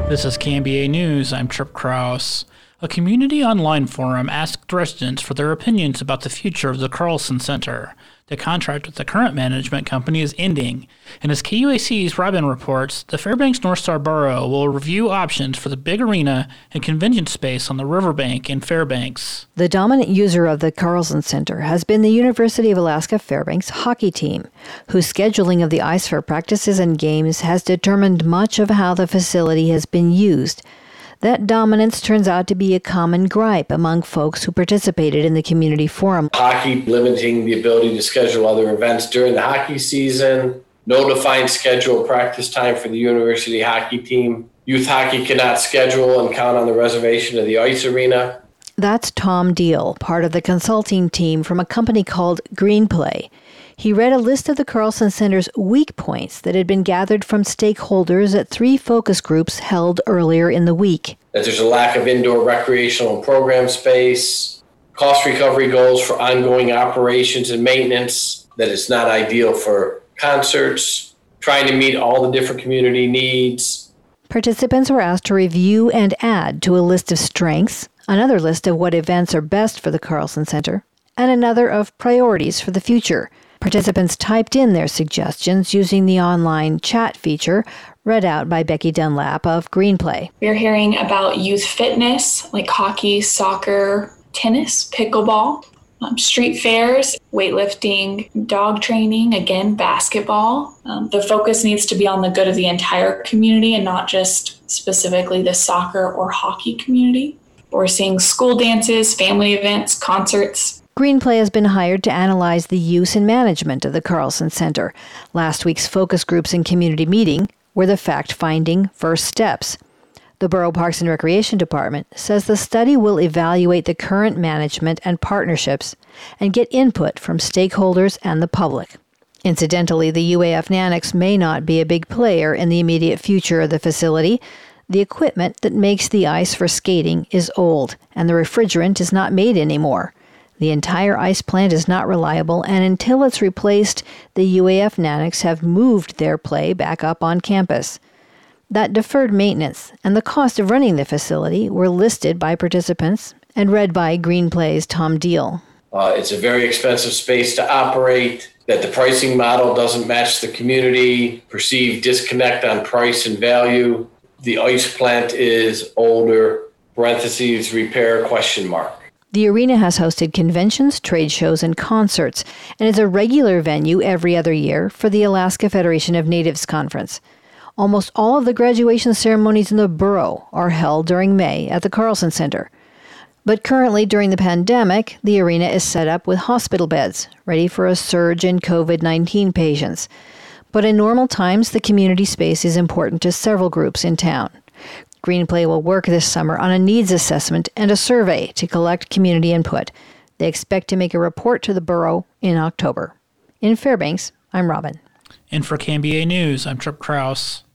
This is KMBA News. I'm Trip Krause. A community online forum asked residents for their opinions about the future of the Carlson Center. The contract with the current management company is ending, and as KUAC's Robin reports, the Fairbanks North Star Borough will review options for the big arena and convention space on the riverbank in Fairbanks. The dominant user of the Carlson Center has been the University of Alaska Fairbanks hockey team, whose scheduling of the ice for practices and games has determined much of how the facility has been used. That dominance turns out to be a common gripe among folks who participated in the community forum. Hockey limiting the ability to schedule other events during the hockey season, no defined schedule practice time for the university hockey team. Youth hockey cannot schedule and count on the reservation of the ice arena. That's Tom Deal, part of the consulting team from a company called Greenplay. He read a list of the Carlson Center's weak points that had been gathered from stakeholders at 3 focus groups held earlier in the week. That there's a lack of indoor recreational program space, cost recovery goals for ongoing operations and maintenance, that it's not ideal for concerts, trying to meet all the different community needs. Participants were asked to review and add to a list of strengths, another list of what events are best for the Carlson Center, and another of priorities for the future. Participants typed in their suggestions using the online chat feature read out by Becky Dunlap of Greenplay. We're hearing about youth fitness like hockey, soccer, tennis, pickleball, street fairs, weightlifting, dog training, again, basketball. The focus needs to be on the good of the entire community and not just specifically the soccer or hockey community. We're seeing school dances, family events, concerts. Greenplay has been hired to analyze the use and management of the Carlson Center. Last week's focus groups and community meeting were the fact-finding first steps. The Borough Parks and Recreation Department says the study will evaluate the current management and partnerships and get input from stakeholders and the public. Incidentally, the UAF Nanux may not be a big player in the immediate future of the facility. The equipment that makes the ice for skating is old, and the refrigerant is not made anymore. The entire ice plant is not reliable, and until it's replaced, the UAF Nanux have moved their play back up on campus. That deferred maintenance and the cost of running the facility were listed by participants and read by Greenplay's Tom Deal. It's a very expensive space to operate, that the pricing model doesn't match the community, perceived disconnect on price and value. The ice plant is older, parentheses, repair, question mark. The arena has hosted conventions, trade shows, and concerts, and is a regular venue every other year for the Alaska Federation of Natives Conference. Almost all of the graduation ceremonies in the borough are held during May at the Carlson Center. But currently, during the pandemic, the arena is set up with hospital beds, ready for a surge in COVID-19 patients. But in normal times, the community space is important to several groups in town. Greenplay will work this summer on a needs assessment and a survey to collect community input. They expect to make a report to the borough in October. In Fairbanks, I'm Robin. And for KMBA News, I'm Trip Krause.